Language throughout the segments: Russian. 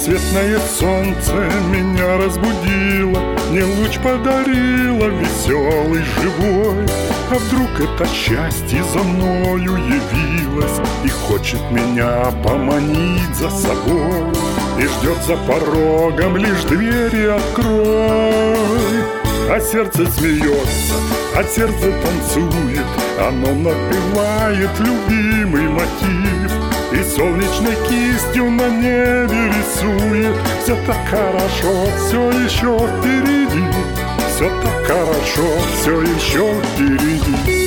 Бесцветное солнце меня разбудило, мне луч подарило веселый, живой. А вдруг это счастье за мною явилось и хочет меня поманить за собой, и ждет за порогом, лишь двери открой. А сердце смеется, а сердце танцует, оно напевает любимый мотив и солнечной кистью на небе рисует. Все так хорошо, все еще впереди, все так хорошо, все еще впереди.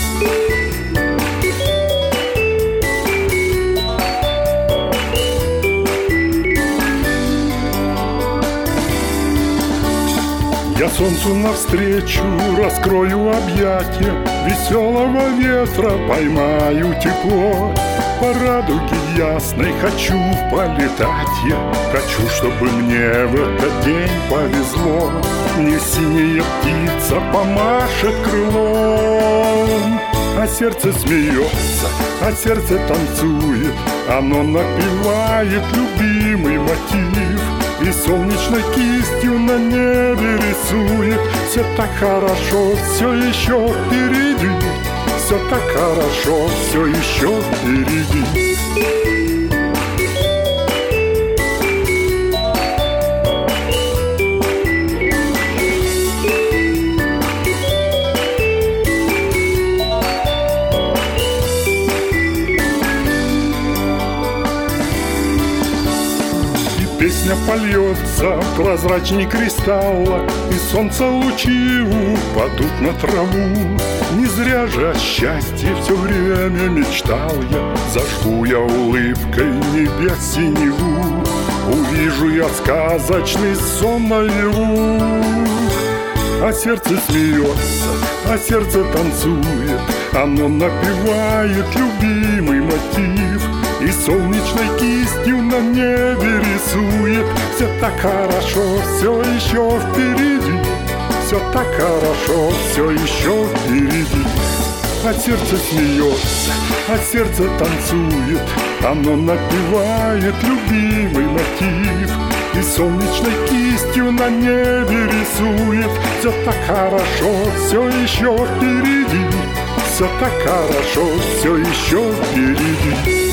Я солнцу навстречу раскрою объятия, веселого ветра поймаю тепло. По радуге ясной хочу полетать я, хочу, чтобы мне в этот день повезло. Мне синяя птица помашет крылом. А сердце смеется, а сердце танцует, оно напевает любимый мотив и солнечной кистью на небе рисует. Все так хорошо, все еще впереди, все так хорошо, все еще впереди. Песня польется прозрачней кристалла, и солнце лучи упадут на траву. Не зря же о счастье все время мечтал я, зажгу я улыбкой небес синеву, увижу я сказочный сон наяву. А сердце смеется, а сердце танцует, оно напевает любимый мотив и солнечной кистью на небе рисует. Все так хорошо, все еще впереди, все так хорошо, все еще впереди. А сердце смеется, а сердце танцует, оно напевает любимый мотив и солнечной кистью на небе рисует. Все так хорошо, все еще впереди, все так хорошо, все еще впереди.